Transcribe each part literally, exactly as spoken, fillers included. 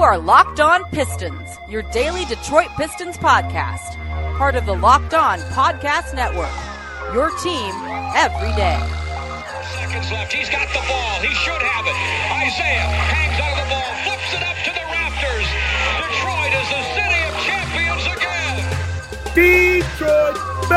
are Locked On Pistons, your daily Detroit Pistons podcast. Part of the Locked On Podcast Network, your team every day. Seconds left. He's got the ball. He should have it. Isaiah hangs on the ball, flips it up to the rafters. Detroit is the city of champions again. Detroit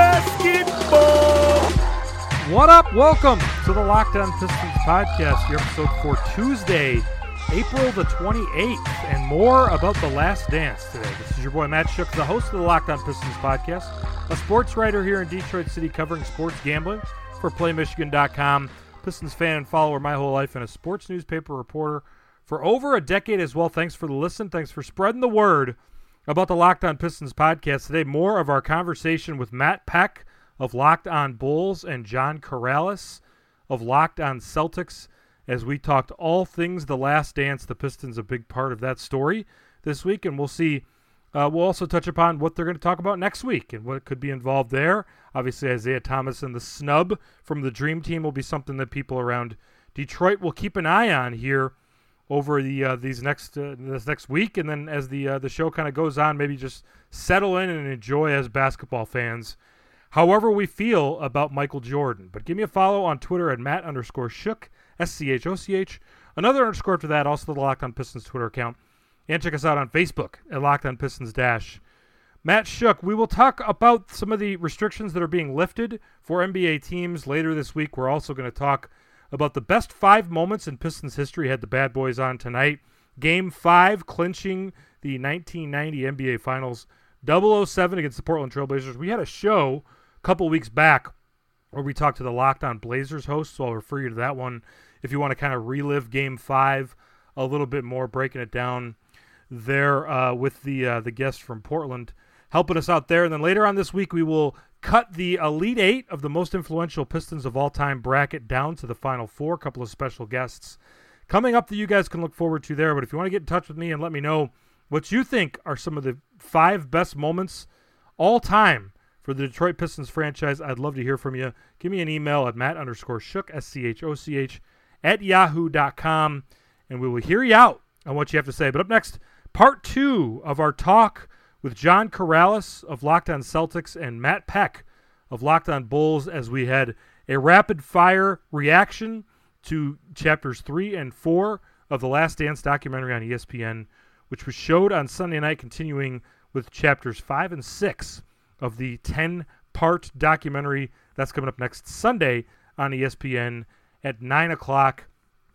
basketball. What up? Welcome to the Locked On Pistons podcast, your episode for Tuesday, April the twenty-eighth, and more about the last dance today. This is your boy Matt Shook, the host of the Locked On Pistons podcast, a sports writer here in Detroit City covering sports gambling for Play Michigan dot com, Pistons fan and follower my whole life, and a sports newspaper reporter for over a decade as well. Thanks for the listen. Thanks for spreading the word about the Locked On Pistons podcast. Today, more of our conversation with Matt Peck of Locked On Bulls and John Karalis of Locked On Celtics, as we talked all things The Last Dance. The Pistons a big part of that story this week, and we'll see. Uh, we'll also touch upon what they're going to talk about next week and what could be involved there. Obviously, Isaiah Thomas and the snub from the Dream Team will be something that people around Detroit will keep an eye on here over the uh, these next uh, this next week, and then as the uh, the show kind of goes on, maybe just settle in and enjoy as basketball fans however we feel about Michael Jordan. But give me a follow on Twitter at Matt underscore Shook, S C H O C H. Another underscore after that, also the Locked On Pistons Twitter account. And check us out on Facebook at Locked On Pistons Dash. Matt Shook, we will talk about some of the restrictions that are being lifted for N B A teams later this week. We're also going to talk about the best five moments in Pistons history. Had the Bad Boys on tonight. Game five, clinching the nineteen ninety N B A Finals. double oh seven against the Portland Trailblazers. We had a show a couple weeks back where we talked to the Locked On Blazers host, so I'll refer you to that one if you want to kind of relive Game five a little bit more, breaking it down there uh, with the uh, the guest from Portland helping us out there. And then later on this week, we will cut the Elite Eight of the most influential Pistons of all time bracket down to the Final Four. A couple of special guests coming up that you guys can look forward to there. But if you want to get in touch with me and let me know what you think are some of the five best moments all time for the Detroit Pistons franchise, I'd love to hear from you. Give me an email at Matt underscore Shook, S C H O C H, at yahoo dot com, and we will hear you out on what you have to say. But up next, part two of our talk with John Karalis of Locked On Celtics and Matt Peck of Locked On Bulls, as we had a rapid-fire reaction to chapters three and four of the Last Dance documentary on E S P N, which was showed on Sunday night, continuing with chapters five and six of the ten-part documentary. That's coming up next Sunday on E S P N at nine o'clock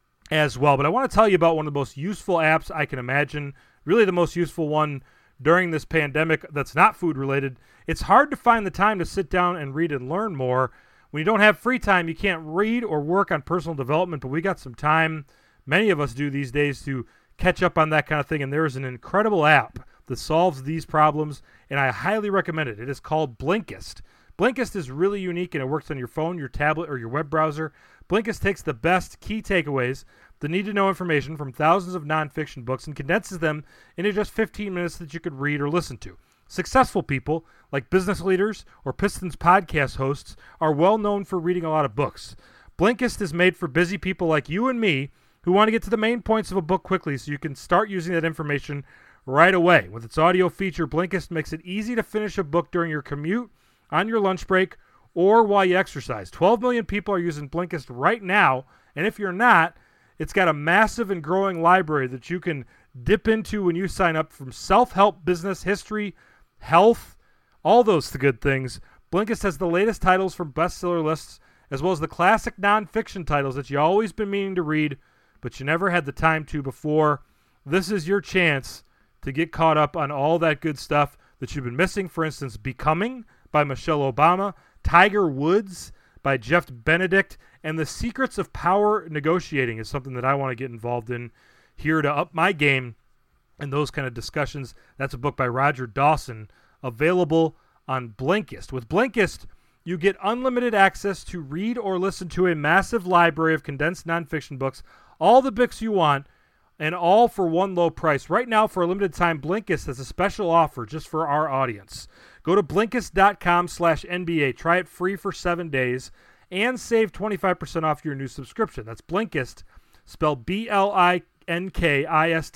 as well. But I want to tell you about one of the most useful apps I can imagine, really the most useful one during this pandemic that's not food-related. It's hard to find the time to sit down and read and learn more. When you don't have free time, you can't read or work on personal development, but we got some time, many of us do these days, to catch up on that kind of thing, and there is an incredible app that solves these problems, and I highly recommend it. It is called Blinkist. Blinkist is really unique, and it works on your phone, your tablet, or your web browser. Blinkist takes the best key takeaways, the need-to-know information from thousands of nonfiction books, and condenses them into just fifteen minutes that you could read or listen to. Successful people, like business leaders or Pistons podcast hosts, are well known for reading a lot of books. Blinkist is made for busy people like you and me who want to get to the main points of a book quickly, so you can start using that information right away. With its audio feature, Blinkist makes it easy to finish a book during your commute, on your lunch break, or while you exercise. twelve million people are using Blinkist right now, and if you're not, it's got a massive and growing library that you can dip into when you sign up, from self-help, business, history, health, all those good things. Blinkist has the latest titles from bestseller lists, as well as the classic nonfiction titles that you always been meaning to read, but you never had the time to before. This is your chance to get caught up on all that good stuff that you've been missing. For instance, Becoming by Michelle Obama, Tiger Woods by Jeff Benedict, and The Secrets of Power Negotiating is something that I want to get involved in here to up my game in those kind of discussions. That's a book by Roger Dawson, available on Blinkist. With Blinkist, you get unlimited access to read or listen to a massive library of condensed nonfiction books, all the books you want, and all for one low price. Right now, for a limited time, Blinkist has a special offer just for our audience. Go to Blinkist.com slash NBA. Try it free for seven days and save twenty-five percent off your new subscription. That's Blinkist, spelled B L I N K I S T,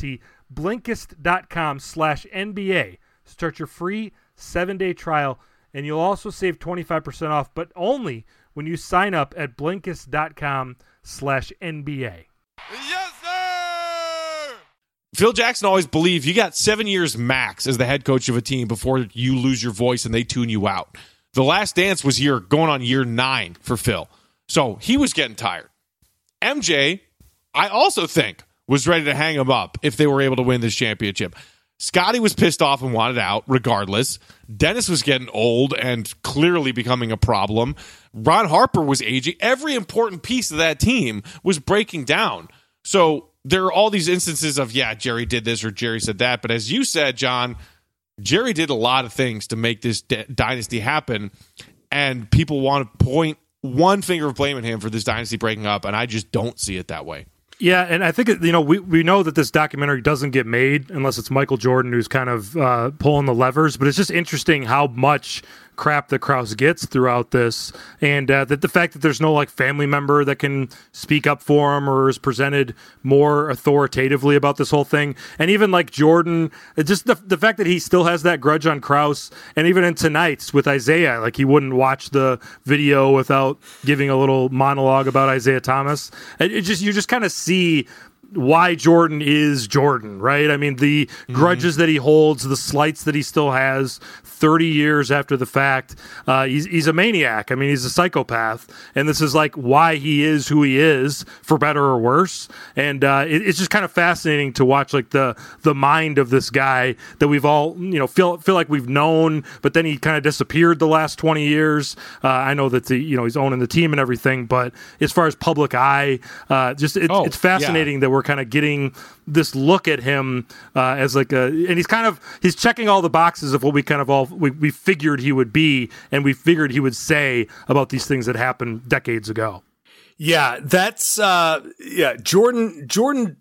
Blinkist.com slash NBA. Start your free seven-day trial, and you'll also save twenty-five percent off, but only when you sign up at Blinkist.com slash NBA. Yes, sir! Phil Jackson always believed you got seven years max as the head coach of a team before you lose your voice and they tune you out. The Last Dance was year going on year nine for Phil. So he was getting tired. M J, I also think, was ready to hang him up if they were able to win this championship. Scotty was pissed off and wanted out regardless. Dennis was getting old and clearly becoming a problem. Ron Harper was aging. Every important piece of that team was breaking down. So there are all these instances of, yeah, Jerry did this or Jerry said that. But as you said, John, Jerry did a lot of things to make this d- dynasty happen. And people want to point one finger of blame at him for this dynasty breaking up. And I just don't see it that way. Yeah, and I think, you know, we, we know that this documentary doesn't get made unless it's Michael Jordan who's kind of uh, pulling the levers, but it's just interesting how much crap that Krause gets throughout this, and uh, that the fact that there's no like family member that can speak up for him or is presented more authoritatively about this whole thing, and even like Jordan, it just the the fact that he still has that grudge on Krause, and even in tonight's with Isaiah, like he wouldn't watch the video without giving a little monologue about Isaiah Thomas. It, it just you just kind of see why Jordan is Jordan, right? I mean, the mm-hmm. grudges that he holds, the slights that he still has thirty years after the fact. Uh, he's, he's a maniac. I mean, he's a psychopath. And this is like why he is who he is, for better or worse. And uh, it, it's just kind of fascinating to watch like the the mind of this guy that we've all, you know, feel feel like we've known, but then he kind of disappeared the last twenty years. Uh, I know that the, you know, he's owning the team and everything, but as far as public eye, uh, just it, oh, it's fascinating yeah. that we're kind of getting this look at him uh, as like a, and he's kind of, he's checking all the boxes of what we kind of all, we, we figured he would be, and we figured he would say about these things that happened decades ago. Yeah, that's, uh, yeah, Jordan, Jordan,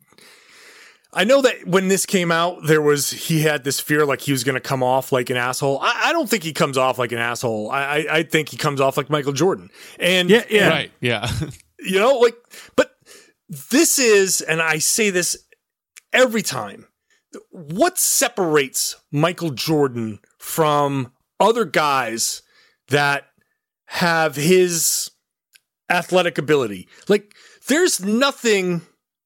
I know that when this came out, there was, he had this fear like he was going to come off like an asshole. I, I don't think he comes off like an asshole. I, I, I think he comes off like Michael Jordan. And yeah, yeah. Right, yeah. You know, like, but this is, and I say this every time, what separates Michael Jordan from other guys that have his athletic ability? Like, there's nothing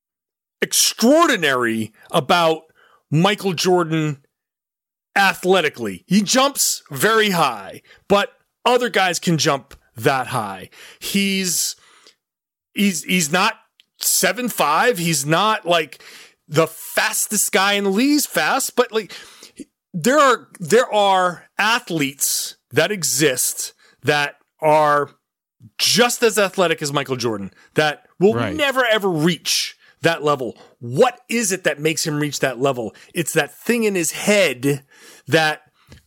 extraordinary about Michael Jordan athletically. He jumps very high, but other guys can jump that high. He's he's he's not seven five. He's not like the fastest guy in the league. He's fast, but like there are there are athletes that exist that are just as athletic as Michael Jordan that will right. never ever reach that level. What is it that makes him reach that level? It's that thing in his head that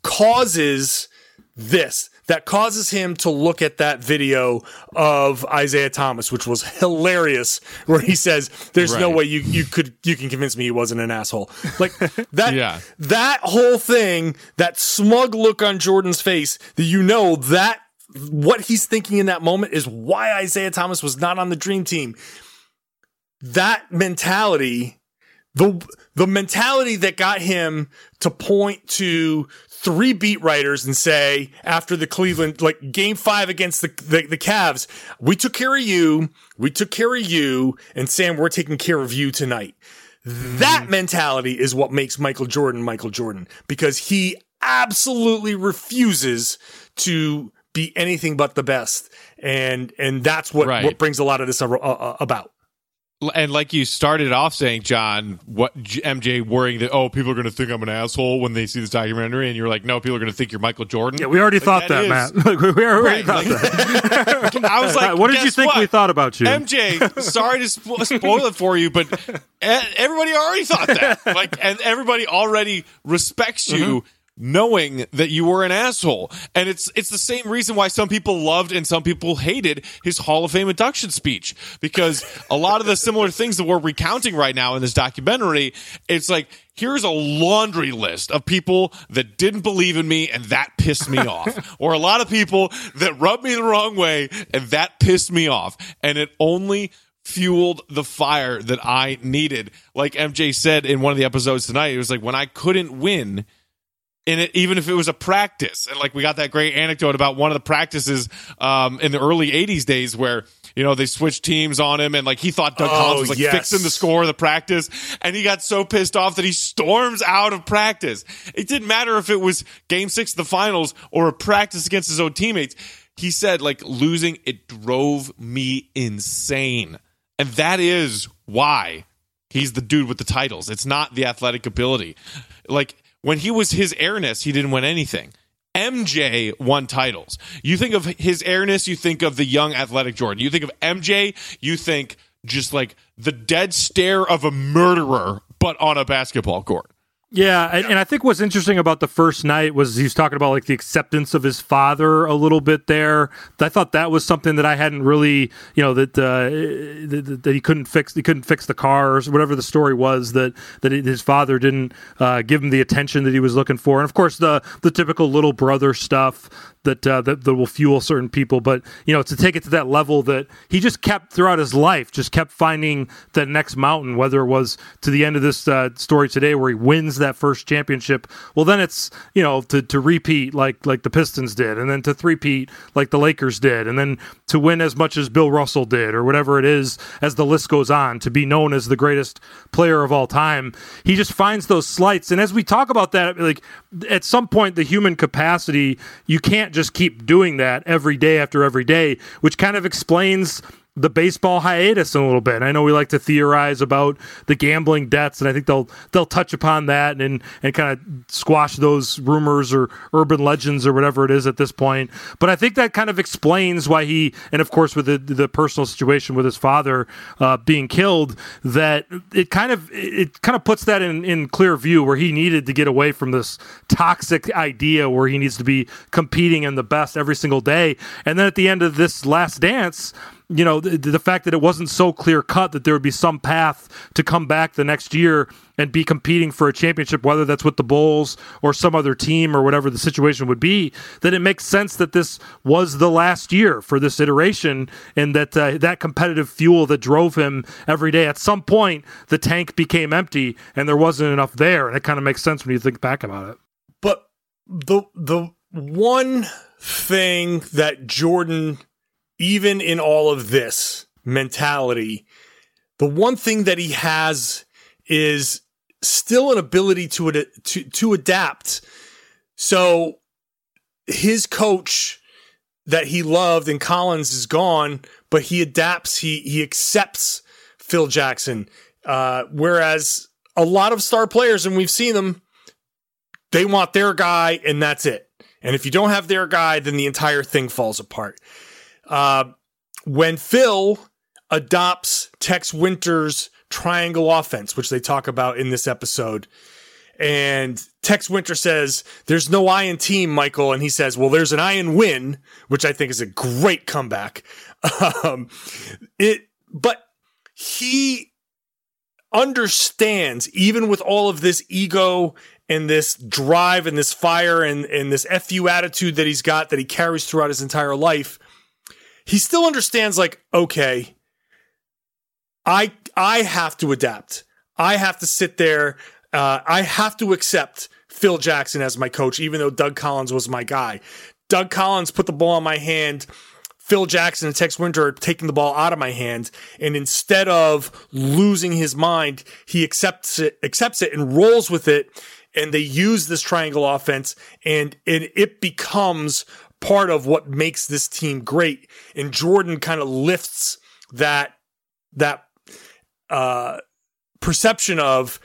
causes this, that causes him to look at that video of Isaiah Thomas, which was hilarious, where he says, there's right. no way you, you could, you can convince me he wasn't an asshole. Like that, yeah. that whole thing, that smug look on Jordan's face, that you know that what he's thinking in that moment is why Isaiah Thomas was not on the dream team. That mentality, the the mentality that got him to point to three beat writers and say, after the Cleveland, like game five against the, the, the Cavs, we took care of you, we took care of you, and Sam, we're taking care of you tonight. Mm. That mentality is what makes Michael Jordan Michael Jordan, because he absolutely refuses to be anything but the best. And and that's what, right. what brings a lot of this uh, uh, about. And like you started off saying, John, what M J worrying that, oh, people are going to think I'm an asshole when they see this documentary, and you're like, no, people are going to think you're Michael Jordan. Yeah, we already like, thought that, that Matt. Like, we already right, thought like, that. I was like, what did you think what? we thought about you? M J, sorry to spo- spoil it for you, but everybody already thought that. Like, and everybody already respects you. Mm-hmm. Knowing that you were an asshole. And it's it's the same reason why some people loved and some people hated his Hall of Fame induction speech, because a lot of the similar things that we're recounting right now in this documentary, it's like, here's a laundry list of people that didn't believe in me and that pissed me off. Or a lot of people that rubbed me the wrong way and that pissed me off. And it only fueled the fire that I needed. Like M J said in one of the episodes tonight, it was like when I couldn't win in it, even if it was a practice. And like we got that great anecdote about one of the practices um, in the early eighties days where, you know, they switched teams on him and like he thought Doug oh, Collins was like yes. fixing the score of the practice. And he got so pissed off that he storms out of practice. It didn't matter if it was game six of the finals or a practice against his own teammates. He said like losing, it drove me insane. And that is why he's the dude with the titles. It's not the athletic ability. Like when he was his airness, he didn't win anything. M J won titles. You think of his airness, you think of the young athletic Jordan. You think of M J, you think just like the dead stare of a murderer, but on a basketball court. Yeah, and, and I think what's interesting about the first night was he was talking about like the acceptance of his father a little bit there. I thought that was something that I hadn't really, you know, that uh, that, that he couldn't fix. He couldn't fix the cars, whatever the story was. That that his father didn't uh, give him the attention that he was looking for, and of course the the typical little brother stuff that uh, that that will fuel certain people. But you know, to take it to that level that he just kept throughout his life, just kept finding the next mountain. Whether it was to the end of this uh, story today, where he wins that first championship, well then it's, you know, to, to repeat like like the Pistons did, and then to three-peat like the Lakers did, and then to win as much as Bill Russell did, or whatever it is, as the list goes on, to be known as the greatest player of all time. He just finds those slights, and as we talk about that, like at some point the human capacity, you can't just keep doing that every day after every day, which kind of explains the baseball hiatus in a little bit. I know we like to theorize about the gambling debts, and I think they'll they'll touch upon that and and kind of squash those rumors or urban legends or whatever it is at this point. But I think that kind of explains why he, and of course with the the personal situation with his father uh, being killed, that it kind of it kind of puts that in in clear view, where he needed to get away from this toxic idea where he needs to be competing in the best every single day. And then at the end of this last dance, you know, the, the fact that it wasn't so clear cut that there would be some path to come back the next year and be competing for a championship, whether that's with the Bulls or some other team or whatever the situation would be, that it makes sense that this was the last year for this iteration, and that uh, that competitive fuel that drove him every day, at some point the tank became empty and there wasn't enough there. And it kind of makes sense when you think back about it. But the the one thing that Jordan, even in all of this mentality, the one thing that he has is still an ability to ad- to to adapt. So his coach that he loved in Collins is gone, but he adapts. He he accepts Phil Jackson. Uh, whereas a lot of star players, and we've seen them, they want their guy, and that's it. And if you don't have their guy, then the entire thing falls apart. Uh, when Phil adopts Tex Winter's triangle offense, which they talk about in this episode, and Tex Winter says, "There's no I in team, Michael," and he says, "Well, there's an I in win," which I think is a great comeback. Um, it, but he understands, even with all of this ego and this drive and this fire and, and this F U attitude that he's got, that he carries throughout his entire life, he still understands, like, okay, I I have to adapt. I have to sit there. Uh, I have to accept Phil Jackson as my coach, even though Doug Collins was my guy. Doug Collins put the ball in my hand. Phil Jackson and Tex Winter are taking the ball out of my hand. And instead of losing his mind, he accepts it, accepts it and rolls with it. And they use this triangle offense, and, and it becomes part of what makes this team great. And Jordan kind of lifts that, that, uh, perception of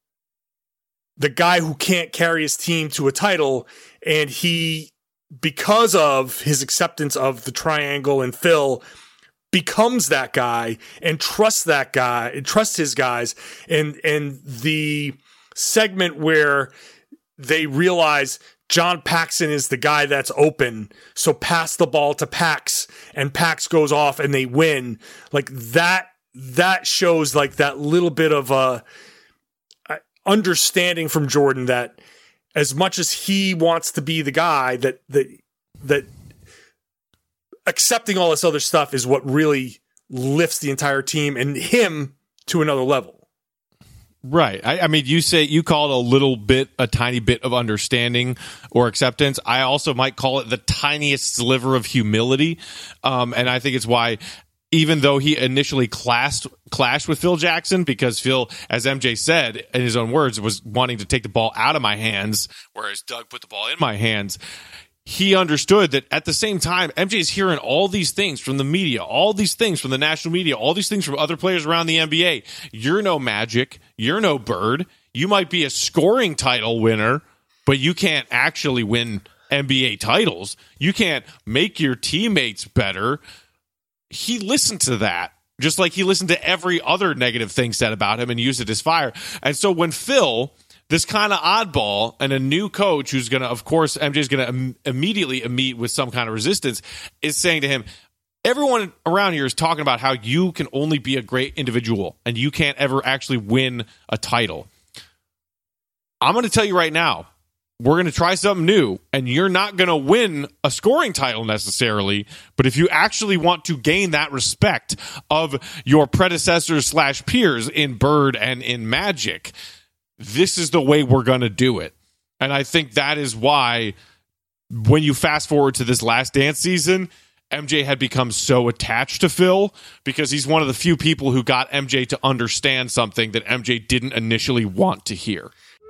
the guy who can't carry his team to a title. And he, because of his acceptance of the triangle and Phil, becomes that guy and trusts that guy and trusts his guys. And, and the segment where they realize John Paxson is the guy that's open, so pass the ball to Pax, and Pax goes off and they win. Like that, that shows like that little bit of a understanding from Jordan that as much as he wants to be the guy, that that that accepting all this other stuff is what really lifts the entire team and him to another level. Right. I, I mean, you say you call it a little bit, a tiny bit of understanding or acceptance. I also might call it the tiniest sliver of humility. Um, and I think it's why, even though he initially clashed, clashed with Phil Jackson, because Phil, as M J said in his own words, was wanting to take the ball out of my hands, whereas Doug put the ball in my hands. He understood that at the same time, M J's hearing all these things from the media, all these things from the national media, all these things from other players around the N B A. You're no Magic. You're no Bird. You might be a scoring title winner, but you can't actually win N B A titles. You can't make your teammates better. He listened to that, just like he listened to every other negative thing said about him and used it as fire. And so when Phil, this kind of oddball, and a new coach who's going to, of course, M J's going to im- immediately meet with some kind of resistance, is saying to him, everyone around here is talking about how you can only be a great individual and you can't ever actually win a title. I'm going to tell you right now, we're going to try something new, and you're not going to win a scoring title necessarily, but if you actually want to gain that respect of your predecessors slash peers in Bird and in Magic, this is the way we're going to do it. And I think that is why when you fast forward to this Last Dance season, M J had become so attached to Phil because he's one of the few people who got M J to understand something that M J didn't initially want to hear.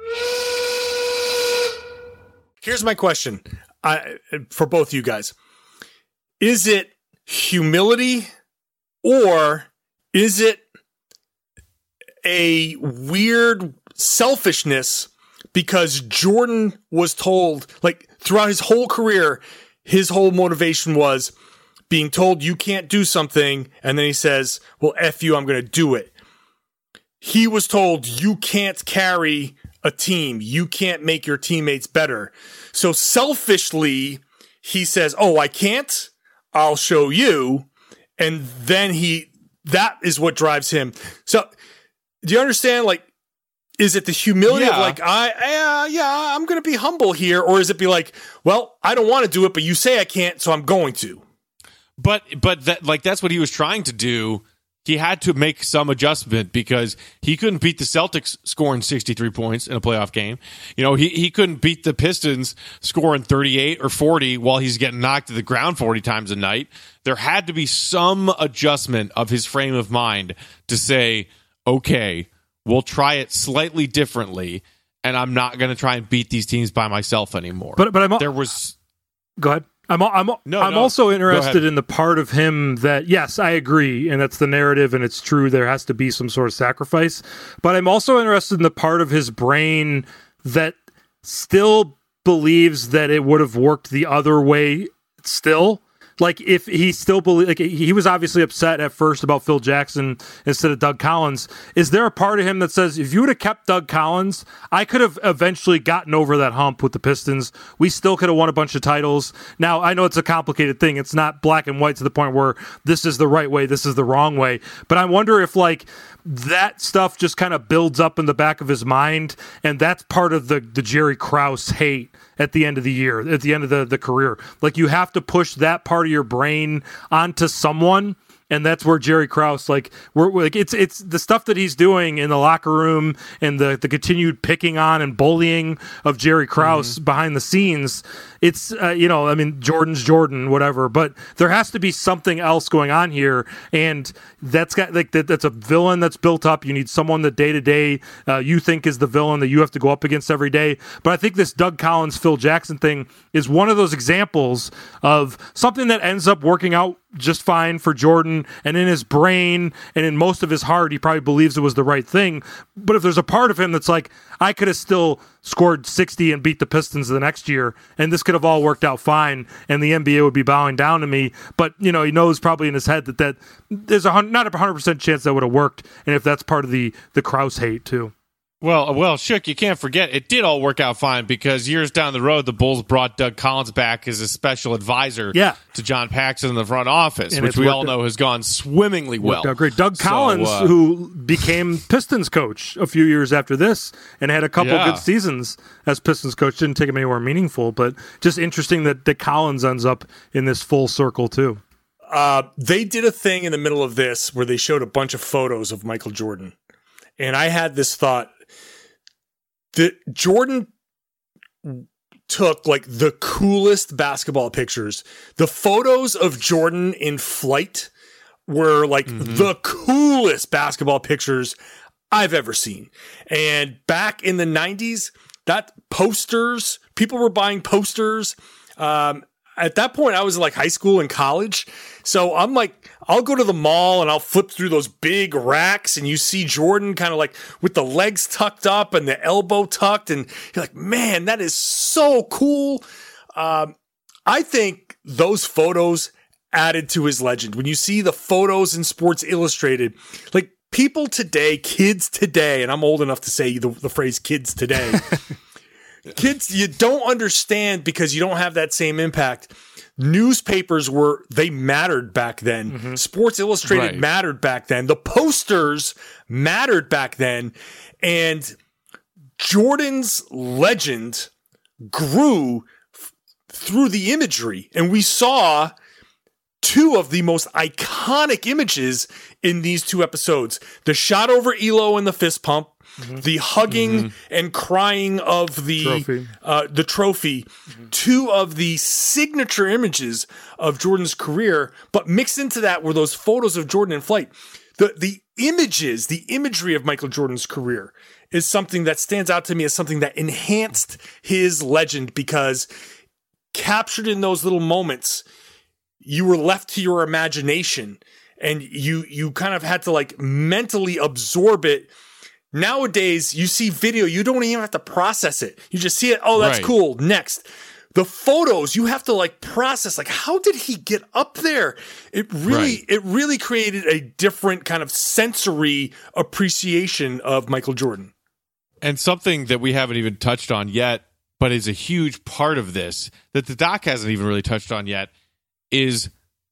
Here's my question I, for both you guys. Is it humility or is it a weird selfishness because Jordan was told, like throughout his whole career, his whole motivation was being told you can't do something, and then he says, well, F you, I'm going to do it. He was told you can't carry a team. You can't make your teammates better. So selfishly, he says, oh, I can't? I'll show you. And then he, that is what drives him. So do you understand? Like, is it the humility yeah. of like, I, uh, yeah, I'm going to be humble here? Or is it be like, well, I don't want to do it, but you say I can't, so I'm going to. But, but that, like, that's what he was trying to do. He had to make some adjustment because he couldn't beat the Celtics scoring sixty-three points in a playoff game. You know, he, he couldn't beat the Pistons scoring thirty-eight or forty while he's getting knocked to the ground forty times a night. There had to be some adjustment of his frame of mind to say, okay, we'll try it slightly differently, and I'm not going to try and beat these teams by myself anymore. But but I'm there was go ahead. I'm I'm no, I'm no. also interested in the part of him that, yes, I agree, and that's the narrative, and it's true. There has to be some sort of sacrifice, but I'm also interested in the part of his brain that still believes that it would have worked the other way. Still, like if he still believe, like he was obviously upset at first about Phil Jackson instead of Doug Collins. Is there a part of him that says, if you would have kept Doug Collins, I could have eventually gotten over that hump with the Pistons. We still could have won a bunch of titles. Now, I know it's a complicated thing. It's not black and white to the point where this is the right way, this is the wrong way. But I wonder if like that stuff just kind of builds up in the back of his mind, and that's part of the, the Jerry Krause hate at the end of the year, at the end of the, the career. Like, you have to push that part of your brain onto someone, and that's where Jerry Krause, like, we're like, it's it's the stuff that he's doing in the locker room and the, the continued picking on and bullying of Jerry Krause mm-hmm. behind the scenes. It's, uh, you know, I mean, Jordan's Jordan, whatever, but there has to be something else going on here. And that's got like that, that's a villain that's built up. You need someone that day to day you think is the villain that you have to go up against every day. But I think this Doug Collins, Phil Jackson thing is one of those examples of something that ends up working out just fine for Jordan, and in his brain and in most of his heart, he probably believes it was the right thing. But if there's a part of him that's like, I could have still scored sixty and beat the Pistons the next year, and this could have all worked out fine, and the N B A would be bowing down to me. But, you know, he knows probably in his head that, that there's a not a one hundred percent chance that would have worked, and if that's part of the, the Krause hate, too. Well, well, Shook, you can't forget, it did all work out fine because years down the road, the Bulls brought Doug Collins back as a special advisor yeah. to John Paxson in the front office, and which we all out, know has gone swimmingly well. Out great. Doug so, Collins, uh, who became Pistons coach a few years after this and had a couple yeah. good seasons as Pistons coach. Didn't take him anywhere meaningful, but just interesting that, that Collins ends up in this full circle, too. uh, they did a thing in the middle of this where they showed a bunch of photos of Michael Jordan. And I had this thought that Jordan took like the coolest basketball pictures. The photos of Jordan in flight were like mm-hmm. the coolest basketball pictures I've ever seen. And back in the nineties, that posters, people were buying posters. Um, at that point, I was in like high school and college. So I'm like, I'll go to the mall and I'll flip through those big racks and you see Jordan kind of like with the legs tucked up and the elbow tucked. And you're like, man, that is so cool. Um, I think those photos added to his legend. When you see the photos in Sports Illustrated, like people today, kids today, and I'm old enough to say the, the phrase kids today, kids, you don't understand because you don't have that same impact. Newspapers were, they mattered back then. Mm-hmm. Sports Illustrated right. mattered back then. The posters mattered back then. And Jordan's legend grew f- through the imagery. And we saw two of the most iconic images in these two episodes. The shot over Elo and the fist pump. Mm-hmm. The hugging mm-hmm. and crying of the trophy, uh, the trophy mm-hmm. two of the signature images of Jordan's career, but mixed into that were those photos of Jordan in flight. The the images, the imagery of Michael Jordan's career is something that stands out to me as something that enhanced his legend because captured in those little moments, you were left to your imagination and you you kind of had to like mentally absorb it. Nowadays, you see video, you don't even have to process it. You just see it. Oh, that's right. Cool. Next. The photos, you have to like process, like, how did he get up there? It really, right. it really created a different kind of sensory appreciation of Michael Jordan. And something that we haven't even touched on yet, but is a huge part of this that the doc hasn't even really touched on yet is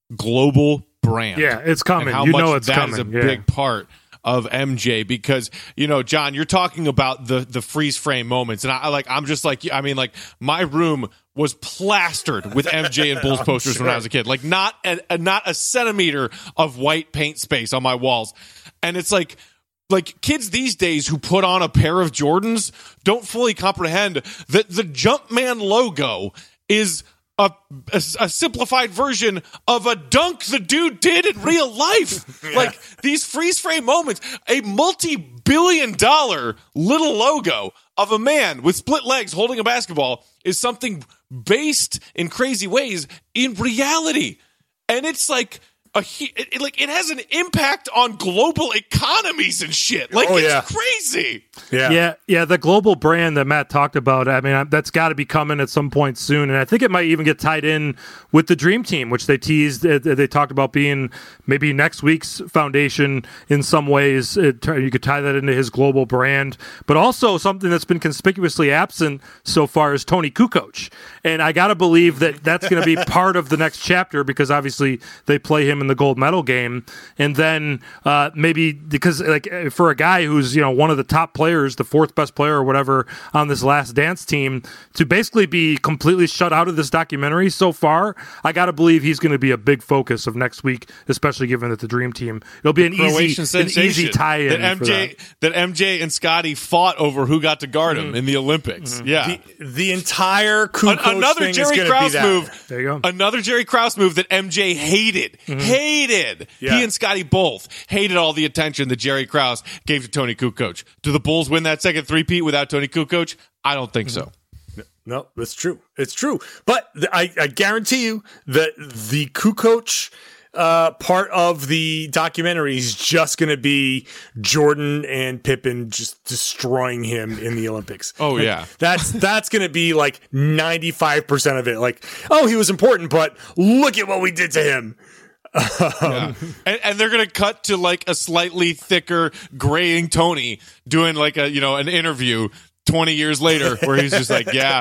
global brand. Yeah, it's coming. And how you much know it's that coming. is a yeah. big part of M J because, you know, John, you're talking about the the freeze frame moments. And I like, I'm just like, I mean, like my room was plastered with M J and Bulls posters sure. when I was a kid, like not a, a, not a centimeter of white paint space on my walls. And it's like, like kids these days who put on a pair of Jordans don't fully comprehend that the Jumpman logo is A, a, a simplified version of a dunk the dude did in real life. yeah. Like these freeze frame moments, a multi-billion dollar little logo of a man with split legs holding a basketball is something based in crazy ways in reality. And it's like a it, it, like it has an impact on global economies and shit. Like oh, it's yeah. crazy. Yeah. yeah, yeah. The global brand that Matt talked about, I mean, that's got to be coming at some point soon, and I think it might even get tied in with the Dream Team, which they teased. They talked about being maybe next week's foundation in some ways. It, you could tie that into his global brand, but also something that's been conspicuously absent so far is Tony Kukoc, and I got to believe that that's going to be part of the next chapter because obviously they play him in the gold medal game, and then uh, maybe because like for a guy who's you know one of the top players, the fourth best player or whatever on this Last Dance team, to basically be completely shut out of this documentary so far, I got to believe he's going to be a big focus of next week, especially given that the Dream Team. It'll be an easy, an easy tie-in that M J for that. that M J and Scotty fought over who got to guard him mm. in the Olympics. Mm-hmm. Yeah, the, the entire Kukoc An- another thing Jerry is Krause be that. move. There you go. Another Jerry Krause move that M J hated. Mm-hmm. Hated. Yeah. He and Scotty both hated all the attention that Jerry Krause gave to Tony Kukoc. Do the Bulls win that second three-peat without Tony Kukoc? I don't think mm-hmm. so. No, that's true. It's true. But th- I, I guarantee you that the Kukoc uh, part of the documentary is just going to be Jordan and Pippen just destroying him in the Olympics. Oh, like, yeah. That's that's going to be like ninety-five percent of it. Like, oh, he was important, but look at what we did to him. Um, yeah. and, and they're gonna cut to like a slightly thicker graying Tony doing like a you know an interview twenty years later where he's just like, yeah,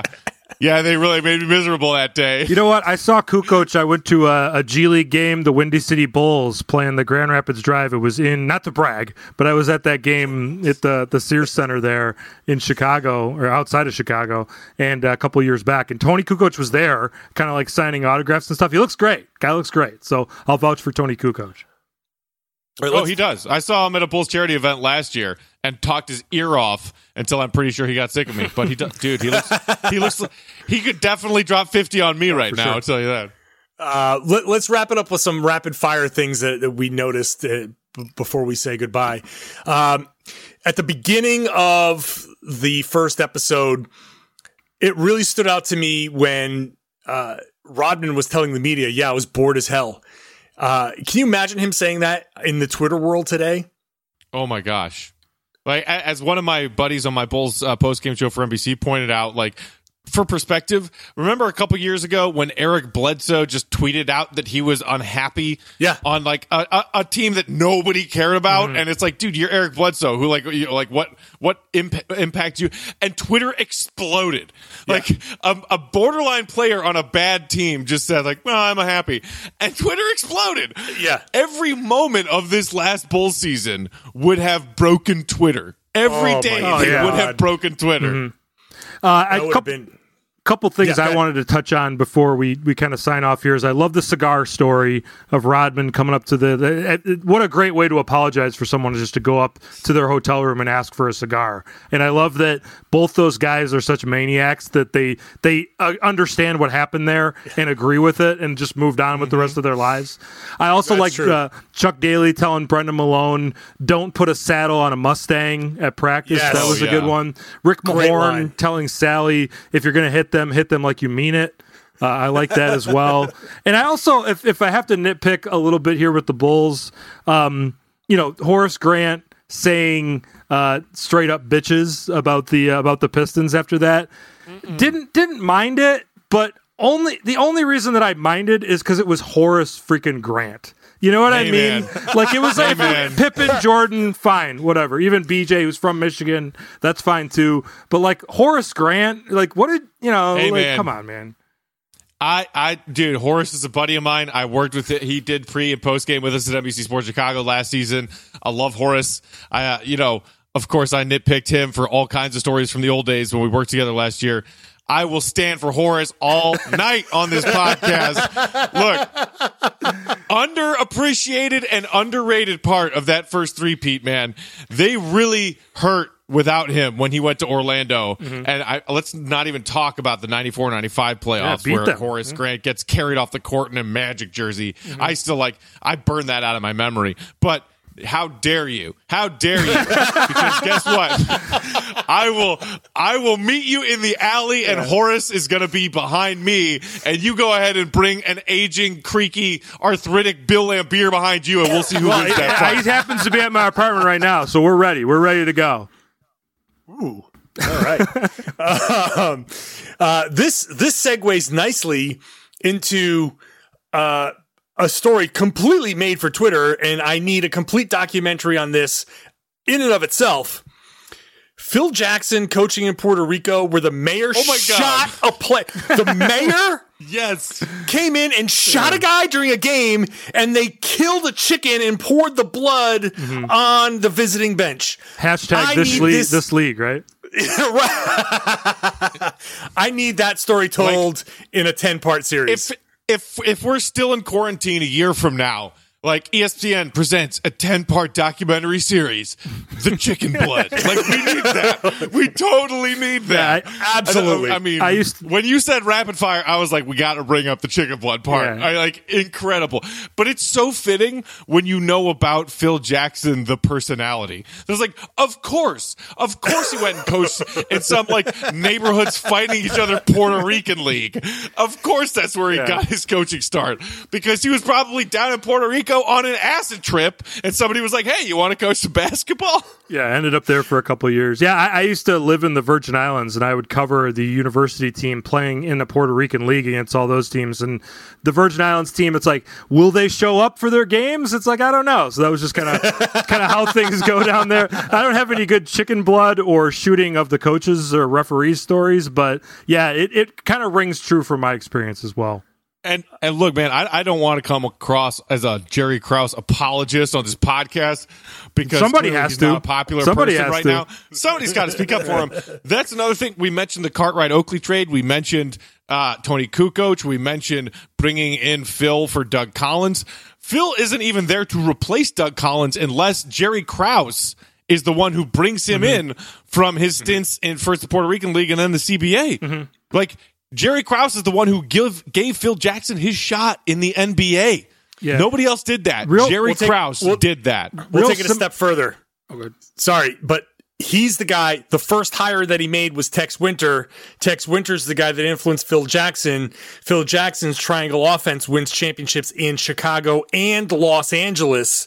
Yeah, they really made me miserable that day. You know what? I saw Kukoc. I went to a, a G League game, the Windy City Bulls playing the Grand Rapids Drive. It was in, not to brag, but I was at that game at the, the Sears Center there in Chicago, or outside of Chicago, and a couple years back. And Tony Kukoc was there, kind of like signing autographs and stuff. He looks great. Guy looks great. So I'll vouch for Tony Kukoc. Right, oh, he does. I saw him at a Bulls charity event last year and talked his ear off until I'm pretty sure he got sick of me. But he, does, dude, he looks, he looks, he could definitely drop fifty on me oh, right now. Sure. I'll tell you that. Uh, let, let's wrap it up with some rapid fire things that, that we noticed uh, b- before we say goodbye. Um, at the beginning of the first episode, it really stood out to me when uh, Rodman was telling the media, "Yeah, I was bored as hell." Uh, can you imagine him saying that in the Twitter world today? Oh my gosh. Like, as one of my buddies on my Bulls uh, post-game show for N B C pointed out, like, for perspective, remember a couple years ago when Eric Bledsoe just tweeted out that he was unhappy yeah. on like a, a, a team that nobody cared about, mm-hmm. and it's like, dude, you're Eric Bledsoe, who like, you know, like what what imp- impact you? And Twitter exploded. Yeah. Like a, a borderline player on a bad team just said like, well, I'm happy, and Twitter exploded. Yeah, every moment of this last Bulls season would have broken Twitter. Every oh day my they God. would have broken Twitter. Mm-hmm. Uh, that would have been. Couple things yeah, I wanted to touch on before we, we kind of sign off here is I love the cigar story of Rodman coming up to the, the what a great way to apologize for someone just to go up to their hotel room and ask for a cigar. And I love that both those guys are such maniacs that they they uh, understand what happened there and agree with it and just moved on with mm-hmm. the rest of their lives. I also like uh, Chuck Daly telling Brendan Malone, don't put a saddle on a Mustang at practice. Yes. That was oh, a good yeah. one. Rick Great Mahorn line. telling Sally, if you're going to hit them, hit them like you mean it. Uh, I like that as well. And I also, if, if I have to nitpick a little bit here with the Bulls, um, you know, Horace Grant saying uh, straight up bitches about the uh, about the Pistons after that, Mm-mm. didn't didn't mind it, but only the only reason that I minded is because it was Horace freaking Grant. You know what hey, I mean? Man. Like, it was like hey, Pippen, Jordan, fine, whatever. Even B J, who's from Michigan, that's fine too. But like Horace Grant, like what did you know? Hey, like, man. come on, man. I, I, dude, Horace is a buddy of mine. I worked with it. He did pre and post game with us at N B C Sports Chicago last season. I love Horace. I, uh, you know, of course, I nitpicked him for all kinds of stories from the old days when we worked together last year. I will stand for Horace all night on this podcast. Look, underappreciated and underrated part of that first three-peat, man. They really hurt without him when he went to Orlando. Mm-hmm. And I, let's not even talk about the ninety-four ninety-five playoffs yeah, where them. Horace mm-hmm. Grant gets carried off the court in a Magic jersey. Mm-hmm. I still like, I burn that out of my memory. But how dare you? How dare you? Because guess what? I will I will meet you in the alley, and Horace is going to be behind me, and you go ahead and bring an aging, creaky, arthritic Bill Laimbeer behind you, and we'll see who well, wins that he, fight. he happens to be at my apartment right now, so we're ready. We're ready to go. Ooh. All right. um, uh, this this segues nicely into uh, a story completely made for Twitter, and I need a complete documentary on this in and of itself. Phil Jackson coaching in Puerto Rico, where the mayor oh my shot God. a play. The mayor yes came in and shot a guy during a game, and they killed a chicken and poured the blood mm-hmm. on the visiting bench. Hashtag I this league, this, this league, right? I need that story told like, in a ten-part series. If if if we're still in quarantine a year from now, like E S P N presents a ten-part documentary series, The Chicken Blood. Like, we need that. We totally need that. Yeah, absolutely. I, I mean, I used to- when you said rapid fire, I was like, we got to bring up the chicken blood part. Yeah. I like incredible. But it's so fitting when you know about Phil Jackson, the personality. There's like, of course, of course he went and coached in some like neighborhoods fighting each other Puerto Rican league. Of course that's where he Yeah. got his coaching start, because he was probably down in Puerto Rico Rico on an acid trip, and somebody was like, hey, you want to coach some basketball? Yeah, I ended up there for a couple of years. Yeah, I, I used to live in the Virgin Islands, and I would cover the university team playing in the Puerto Rican League against all those teams. And the Virgin Islands team, it's like, will they show up for their games? It's like, I don't know. So that was just kind of kind of how things go down there. I don't have any good chicken blood or shooting of the coaches or referees stories, but yeah, it, it kind of rings true from my experience as well. And and look, man, I, I don't want to come across as a Jerry Krause apologist on this podcast because somebody has he's to. not a popular somebody person has right to. now. Somebody's got to speak up for him. That's another thing. We mentioned the Cartwright Oakley trade. We mentioned uh, Tony Kukoc. We mentioned bringing in Phil for Doug Collins. Phil isn't even there to replace Doug Collins unless Jerry Krause is the one who brings him mm-hmm. in from his stints mm-hmm. in first the Puerto Rican League and then the C B A. Mm-hmm. Like, Jerry Krause is the one who give, gave Phil Jackson his shot in the N B A. Yeah. Nobody else did that. Real, Jerry we'll take, Krause we'll, did that. We'll Real take it a sim- step further. Okay. Sorry, but he's the guy, the first hire that he made was Tex Winter. Tex Winter's the guy that influenced Phil Jackson. Phil Jackson's triangle offense wins championships in Chicago and Los Angeles.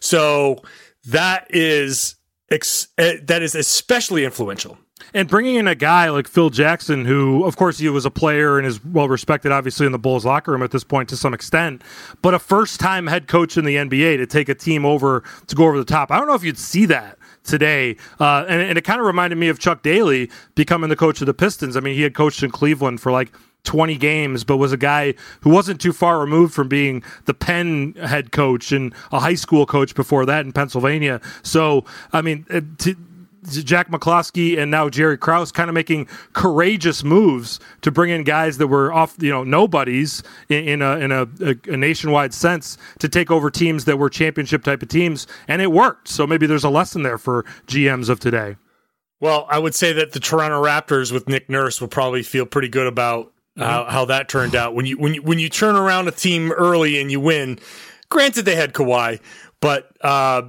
So that is ex- that is especially influential. And bringing in a guy like Phil Jackson, who, of course, he was a player and is well-respected, obviously, in the Bulls locker room at this point to some extent, but a first-time head coach in the N B A to take a team over, to go over the top. I don't know if you'd see that today. Uh, and, and it kind of reminded me of Chuck Daly becoming the coach of the Pistons. I mean, he had coached in Cleveland for like twenty games, but was a guy who wasn't too far removed from being the Penn head coach and a high school coach before that in Pennsylvania. So, I mean, to, Jack McCloskey and now Jerry Krause kind of making courageous moves to bring in guys that were off, you know, nobodies in, in, a, in a, a, a nationwide sense to take over teams that were championship type of teams, and it worked. So maybe there's a lesson there for G Ms of today. Well, I would say that the Toronto Raptors with Nick Nurse will probably feel pretty good about mm-hmm. how, how that turned out. When you when you when you turn around a team early and you win, granted they had Kawhi, but. Uh,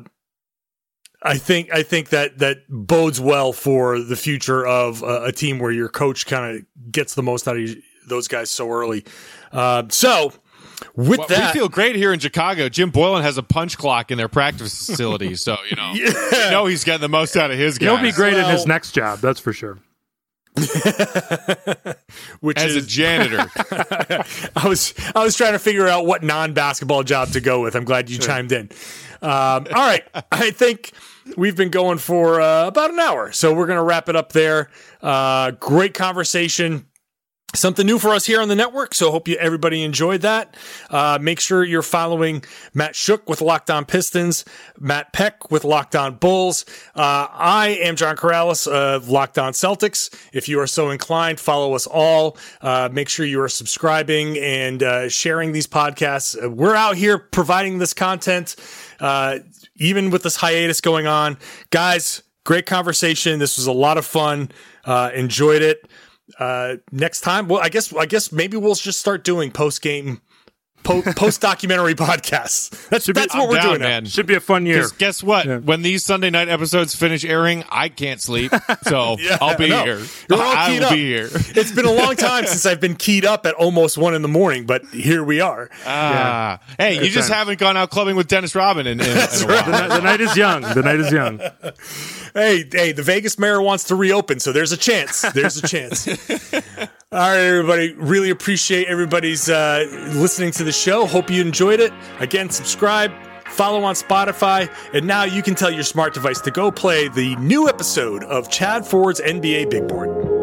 I think I think that that bodes well for the future of uh, a team where your coach kind of gets the most out of you, those guys so early. Uh, so, with well, that, we feel great here in Chicago. Jim Boylan has a punch clock in their practice facility, so you know, yeah. you know he's getting the most out of his guys. He'll be great well, in his next job, that's for sure. Which as is, a janitor. I was I was trying to figure out what non-basketball job to go with. I'm glad you sure. chimed in. Um, all right, I think. We've been going for uh, about an hour, so we're going to wrap it up there. Uh, great conversation. Something new for us here on the network, so hope you everybody enjoyed that. Uh, make sure you're following Matt Shook with Locked On Pistons, Matt Peck with Locked On Bulls. Uh, I am John Corrales of Locked On Celtics. If you are so inclined, follow us all. Uh, make sure you are subscribing and uh, sharing these podcasts. Uh, we're out here providing this content, uh, even with this hiatus going on. Guys, great conversation. This was a lot of fun. Uh, enjoyed it. Uh, next time, well, I guess, I guess maybe we'll just start doing post game, po- post documentary podcasts. That's, that's be, what I'm we're down, doing. Man. Now. Should be a fun year. Guess what? Yeah. When these Sunday night episodes finish airing, I can't sleep, so yeah, I'll be no. here. You're all I keyed will up. be here. It's been a long time since I've been keyed up at almost one in the morning, but here we are. Ah, yeah. Hey, Good you just time. haven't gone out clubbing with Dennis Rodman in, in, in a while. The, night- the night is young. The night is young. Hey, hey, the Vegas Mayor wants to reopen, so there's a chance. There's a chance. All right, everybody. Really appreciate everybody's uh, listening to the show. Hope you enjoyed it. Again, subscribe, follow on Spotify, and now you can tell your smart device to go play the new episode of Chad Ford's N B A Big Board.